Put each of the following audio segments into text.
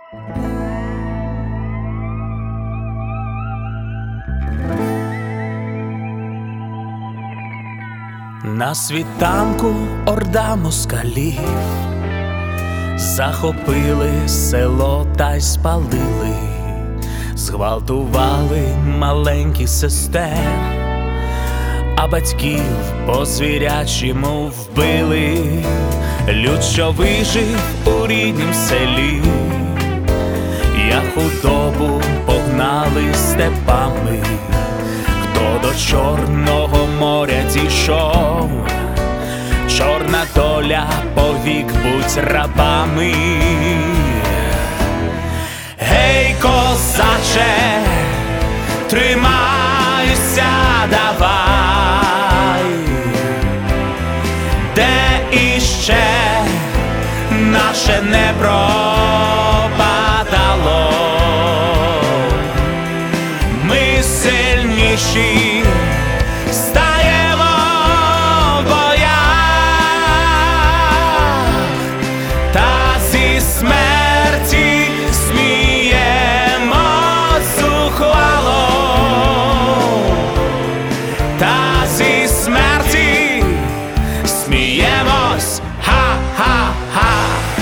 На світанку орда москалів захопили село та й спалили, зґвалтували маленьких сестер, а батьків по-звірячому вбили. Люд, що вижив у ріднім селі, як худобу погнали степами. Хто до Чорного моря дійшов, чорна доля повік будь рабами. Гей, козаче, тримайся, давай, де іще наше не пропадало. Ми сильніші стаємо в боях, та зі смерті сміємось зухвало, та зі смерті сміємось, ха-ха-ха.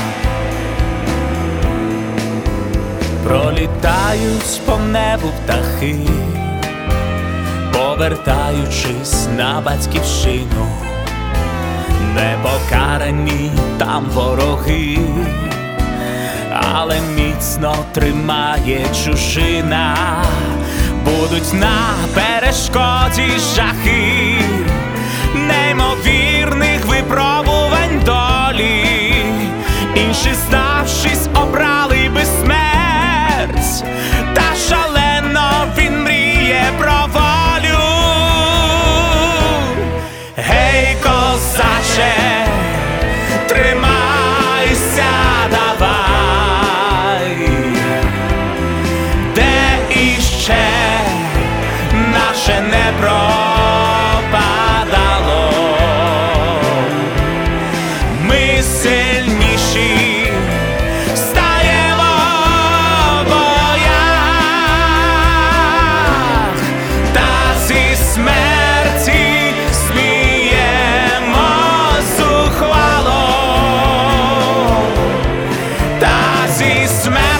Пролітають по небу птахи, повертаючись на батьківщину. Непокарані там вороги, але міцно тримає чужина. Будуть на перешкоді жахи неймовірних випробувань долі. Інші, здавшись, обрали би смерть, та шалено він мріє про волю. Гей, козаче, тримайся, давай, де іще наше не пропадало. Ми сильніші стаємо в боях, та зі смерті сміємось зухвало, та зі смерті